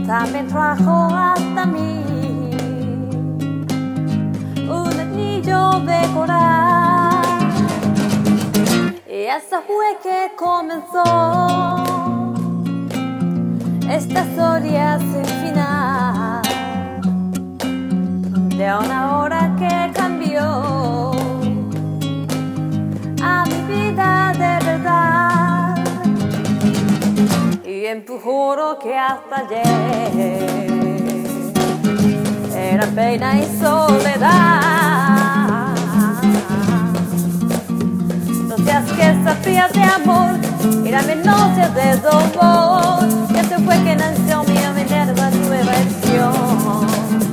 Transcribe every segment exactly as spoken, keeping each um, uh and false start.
también trajo hasta mí un anillo de coral. Y eso fue que comenzó esta historia sin final, de una hora que cambió a mi vida de verdad. Y empujó que hasta ayer era pena y soledad. No seas que esa fría de amor era mi noche de dolor. Y ese fue que nació mi Minerva nueva versión.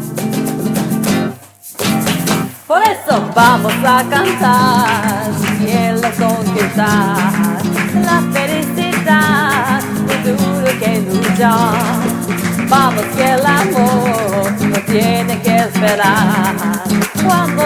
Por eso vamos a cantar, cielo conquistar la felicidad, lo duro que luchar. Vamos que el amor no tiene que esperar. Cuando